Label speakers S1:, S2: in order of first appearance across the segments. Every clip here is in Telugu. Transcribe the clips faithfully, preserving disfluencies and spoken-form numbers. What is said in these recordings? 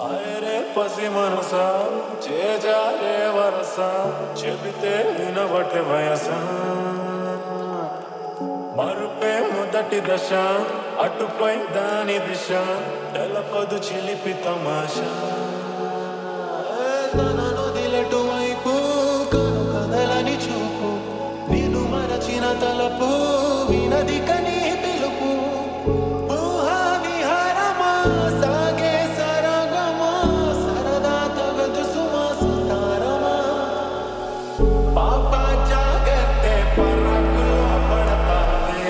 S1: అరే పసి మనసా చేజారే వరస చెబితే వినబట్టే వయస మరుపే మొదటి దశ అటుపై దాని దిశ తెలపదు చిలిపి తమాషా తనను దిలటు వైపు కను కదలని చూపు నిన్ను మరచిన తలపు వినది కనీ పిలుపు ఊహా విహారమా సాగే సరగమా సరదా తగదు సుమా సుతారమా పాప జాగర్తే పరకులో పడతావే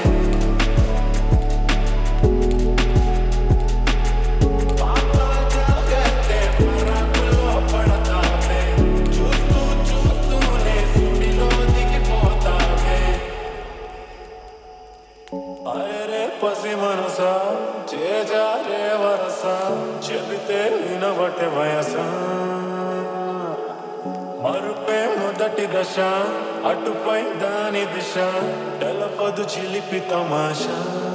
S1: పాప జాగర్తే పరకులో పడతావే చూస్తూ చూస్తూనే సుడిలో దిగిపోతావే అరే పసి మనసా చేజారే వరస చెబితే వినబట్టే వయస మరుపే మొదటి దశ అటుపై దాని దిశ తెలపదు చిలిపి తమాషా